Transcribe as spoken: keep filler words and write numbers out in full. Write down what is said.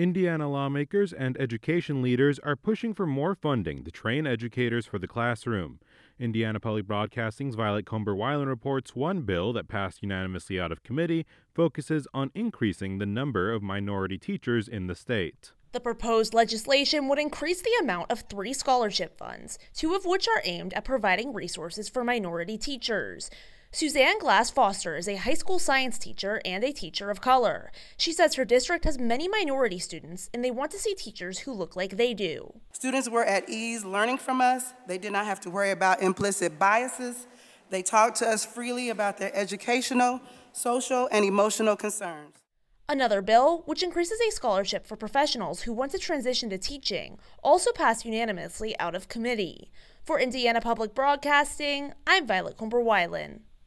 Indiana lawmakers and education leaders are pushing for more funding to train educators for the classroom. Indiana Public Broadcasting's Violet Comber-Weiland reports one bill that passed unanimously out of committee focuses on increasing the number of minority teachers in the state. The proposed legislation would increase the amount of three scholarship funds, two of which are aimed at providing resources for minority teachers. Suzanne Glass Foster is a high school science teacher and a teacher of color. She says her district has many minority students and they want to see teachers who look like they do. Students were at ease learning from us. They did not have to worry about implicit biases. They talked to us freely about their educational, social, and emotional concerns. Another bill, which increases a scholarship for professionals who want to transition to teaching, also passed unanimously out of committee. For Indiana Public Broadcasting, I'm Violet Comber-Weiland.